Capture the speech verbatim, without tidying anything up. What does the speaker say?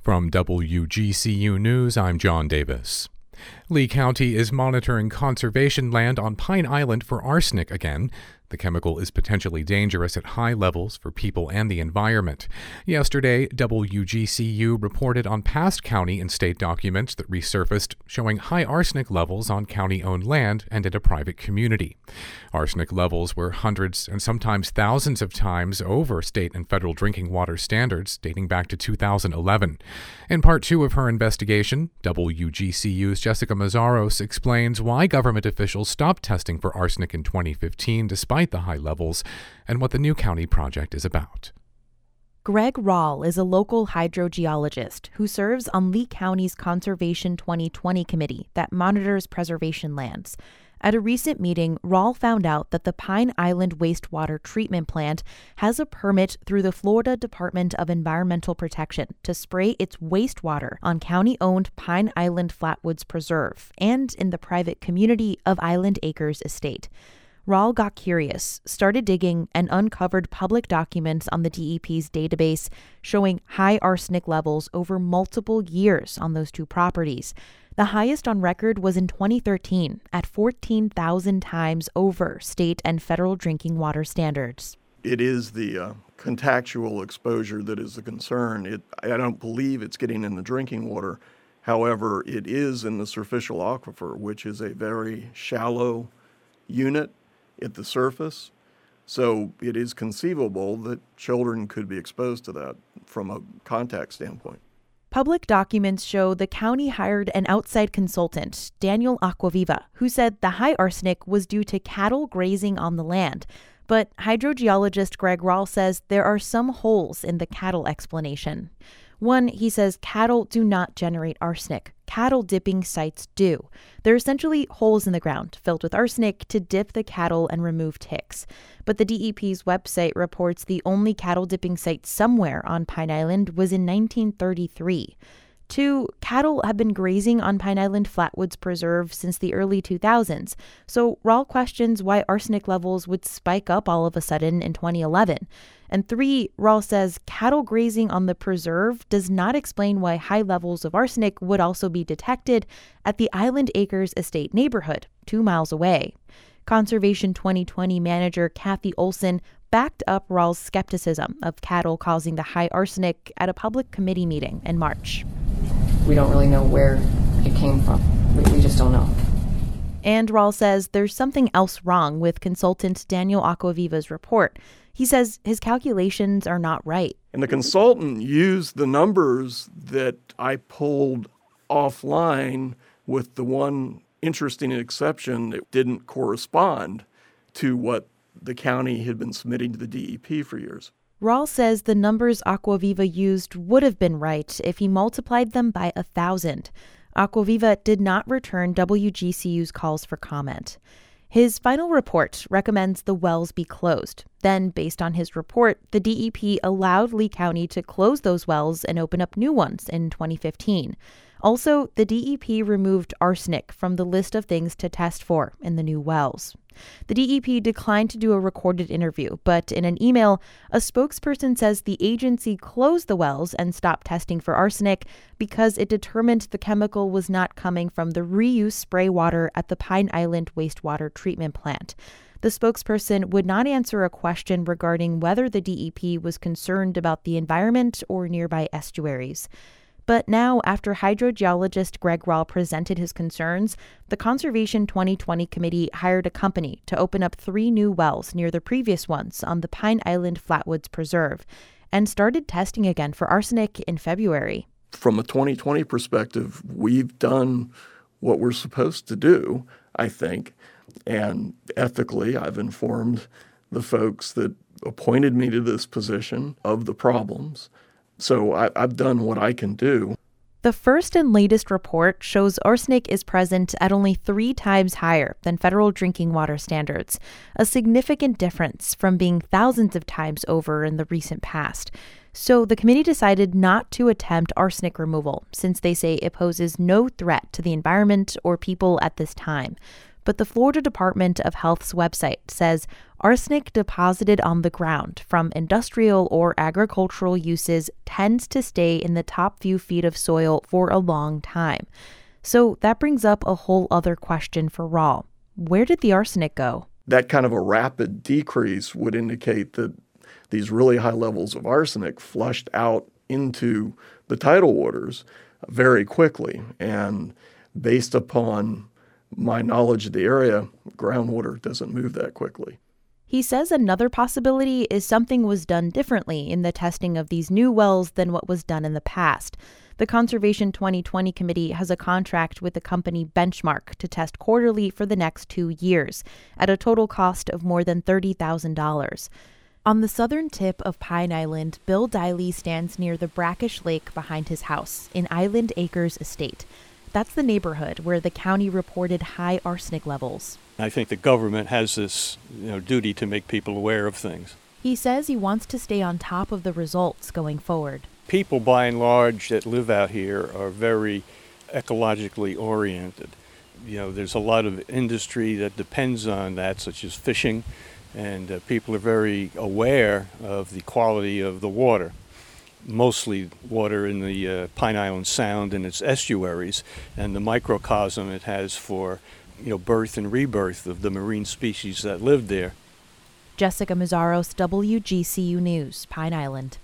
From W G C U News, I'm John Davis. Lee County is monitoring conservation land on Pine Island for arsenic again. The chemical is potentially dangerous at high levels for people and the environment. Yesterday, W G C U reported on past county and state documents that resurfaced showing high arsenic levels on county-owned land and in a private community. Arsenic levels were hundreds and sometimes thousands of times over state and federal drinking water standards dating back to two thousand eleven. In part two of her investigation, W G C U's Jessica Mazzaros explains why government officials stopped testing for arsenic in twenty fifteen despite the high levels, and what the new county project is about. Greg Rall is a local hydrogeologist who serves on Lee County's Conservation twenty twenty committee that monitors preservation lands. At a recent meeting, Rall found out that the Pine Island wastewater treatment plant has a permit through the Florida Department of Environmental Protection to spray its wastewater on county-owned Pine Island Flatwoods Preserve and in the private community of Island Acres Estate. Rall got curious, started digging, and uncovered public documents on the D E P's database showing high arsenic levels over multiple years on those two properties. The highest on record was in twenty thirteen at fourteen thousand times over state and federal drinking water standards. It is the uh, contactual exposure that is the concern. It, I don't believe it's getting in the drinking water. However, it is in the superficial aquifer, which is a very shallow unit at the surface. So it is conceivable that children could be exposed to that from a contact standpoint. Public documents show the county hired an outside consultant, Daniel Acquaviva, who said the high arsenic was due to cattle grazing on the land. But hydrogeologist Greg Rall says there are some holes in the cattle explanation. One, he says cattle do not generate arsenic. Cattle dipping sites do. They're essentially holes in the ground filled with arsenic to dip the cattle and remove ticks. But the D E P's website reports the only cattle dipping site somewhere on Pine Island was in nineteen thirty-three. Two, cattle have been grazing on Pine Island Flatwoods Preserve since the early two thousands, so Rall questions why arsenic levels would spike up all of a sudden in twenty eleven. And three, Rall says cattle grazing on the preserve does not explain why high levels of arsenic would also be detected at the Island Acres Estate neighborhood, two miles away. Conservation twenty twenty manager Kathy Olson backed up Rall's skepticism of cattle causing the high arsenic at a public committee meeting in March. We don't really know where it came from. We, we just don't know. And Rall says there's something else wrong with consultant Daniel Acquaviva's report. He says his calculations are not right. And the consultant used the numbers that I pulled offline with the one interesting exception that didn't correspond to what the county had been submitting to the D E P for years. Rall says the numbers Acquaviva used would have been right if he multiplied them by a thousand. Acquaviva did not return W G C U's calls for comment. His final report recommends the wells be closed. Then, based on his report, the D E P allowed Lee County to close those wells and open up new ones in twenty fifteen. Also, the D E P removed arsenic from the list of things to test for in the new wells. The D E P declined to do a recorded interview, but in an email, a spokesperson says the agency closed the wells and stopped testing for arsenic because it determined the chemical was not coming from the reuse spray water at the Pine Island wastewater treatment plant. The spokesperson would not answer a question regarding whether the D E P was concerned about the environment or nearby estuaries. But now, after hydrogeologist Greg Rall presented his concerns, the Conservation twenty twenty committee hired a company to open up three new wells near the previous ones on the Pine Island Flatwoods Preserve and started testing again for arsenic in February. From a twenty twenty perspective, we've done what we're supposed to do, I think. And ethically, I've informed the folks that appointed me to this position of the problems. So I, I've done what I can do. The first and latest report shows arsenic is present at only three times higher than federal drinking water standards, a significant difference from being thousands of times over in the recent past. So the committee decided not to attempt arsenic removal, since they say it poses no threat to the environment or people at this time. But the Florida Department of Health's website says arsenic deposited on the ground from industrial or agricultural uses tends to stay in the top few feet of soil for a long time. So that brings up a whole other question for Rawl. Where did the arsenic go? That kind of a rapid decrease would indicate that these really high levels of arsenic flushed out into the tidal waters very quickly. And based upon my knowledge of the area, groundwater doesn't move that quickly. He says another possibility is something was done differently in the testing of these new wells than what was done in the past. The Conservation twenty twenty Committee has a contract with the company Benchmark to test quarterly for the next two years, at a total cost of more than thirty thousand dollars. On the southern tip of Pine Island, Bill Diley stands near the brackish lake behind his house in Island Acres Estate. That's the neighborhood where the county reported high arsenic levels. I think the government has this, you know, duty to make people aware of things. He says he wants to stay on top of the results going forward. People, by and large, that live out here are very ecologically oriented. You know, there's a lot of industry that depends on that, such as fishing, and uh, people are very aware of the quality of the water. Mostly water in the uh, Pine Island Sound and its estuaries, and the microcosm it has for, you know, birth and rebirth of the marine species that live there. Jessica Mazzaros, W G C U News, Pine Island.